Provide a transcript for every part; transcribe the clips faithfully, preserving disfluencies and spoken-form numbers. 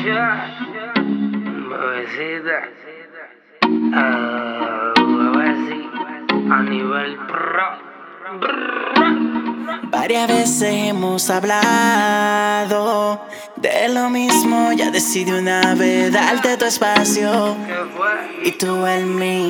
Bebecita, ah, bebecita, a nivel pro. Varias veces hemos hablado de lo mismo. Ya decidí una vez darte tu espacio y tú el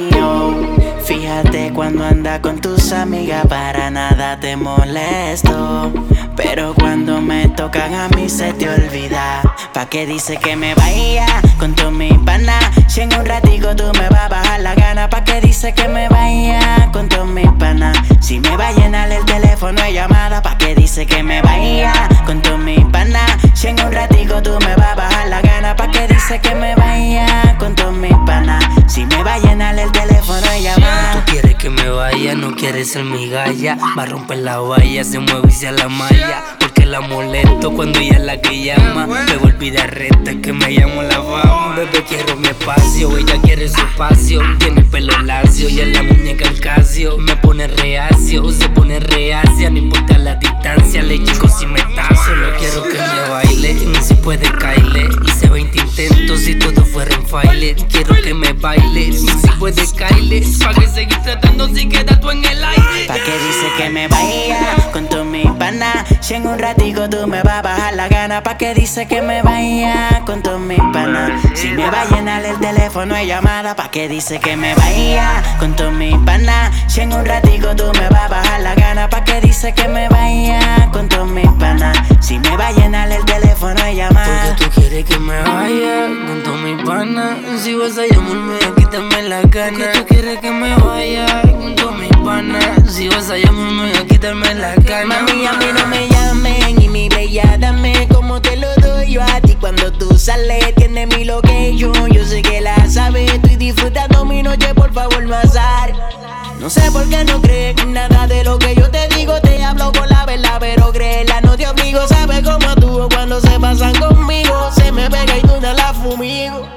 mío. Fíjate cuando anda con tus amigas, para nada te molesto. Pero cuando me tocan a mí se te olvida. ¿Pa' qué dice que me vaya con todos mis panas? Si en un ratico tú me vas a bajar la gana. ¿Pa' qué dice que me vaya con todos mis panas? Si me va a llenar el teléfono de llamada. ¿Pa' qué dice que me vaya con todos mis panas? Si en un ratico tú me vas a bajar la gana. ¿Pa' qué dice que me vaya con todos mis panas? Si me va a llenar el teléfono de llamada. Tú quieres que me vaya, no quieres ser mi galla. Va a romper la valla, se mueve y se la malla. Porque la molesto cuando ella es la que llama. Me olvida recta, es que me llamo la fama. Bebé, quiero mi espacio, ella quiere su espacio. Tiene el pelo lacio y en la muñeca el casio. Me pone reacio, se pone reacia. No importa la distancia, le chico si me tazo. Solo quiero que me baile, ni si puede caerle. Hice veinte intentos si todo fuera en faile. Quiero que me baile, ni si puede caerle. Pa' que seguir tratando si queda tú en el aire. ¿Pa' qué dice que me vaya con todos mis panas? Si en un ratico tú me vas a bajar la gana. ¿Pa' qué dice que me vaya con todos mis panas? Si me va a llenar el teléfono de llamada. ¿Pa' qué dice que me vaya con todos mis panas? Si en un ratico tú me vas a bajar la gana. ¿Pa' qué dice que me vaya con todos mis panas? Si me va a llenar el teléfono de llamada. Porque tú quieres que me vaya con todos mis panas. Si vas a llamarme, quítame la gana. Porque tú quieres que me vaya con todos mis panas. Si vas a llamarme, quítame la gana. Mami, a mí no me llamen y mi bella dame como te lo doy yo a ti cuando tú sales. Tienes mi location, yo sé que la sabes. Estoy disfrutando mi noche, por favor no azar. No sé por qué no crees en nada de lo que yo te digo. Te hablo con la verdad, pero créela, no te obligo. Sabes cómo actúo cuando se pasan conmigo. Se me pega y tú no la fumigo.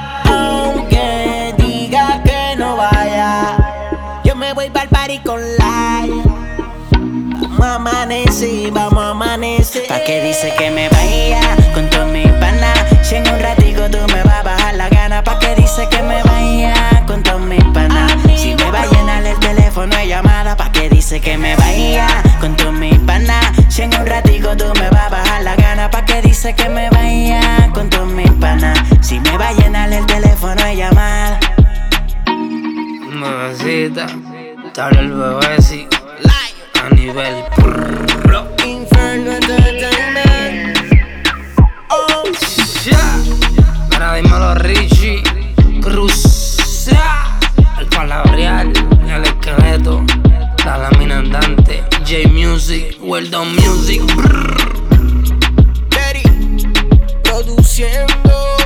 Aunque diga que no vaya, yo me voy pa'l party con Laia. Vamos a amanecer, vamos a amanecer. ¿Pa' qué dice que me vaya con todos mis panas? Si en un ratico tú me vas a bajar la gana. ¿Pa' qué dice que me vaya con todos mis panas? Si me va a llenar el teléfono de llamada. ¿Pa' qué dice que me vaya con todos mis panas? Si en un ratico tú me vas a bajar la gana. ¿Pa' qué dice que me vaya con todos mis panas? Si me va a llenar el teléfono de llamada. Bebecita, te habla el bebé, sí. A nivel pro. Inferno Entertainment. Oh, Ya. Para dímelo Richie Cruz. El palabreal, el esqueleto, la lámina andante. J Music, Well Done Music. Daddy, produciendo.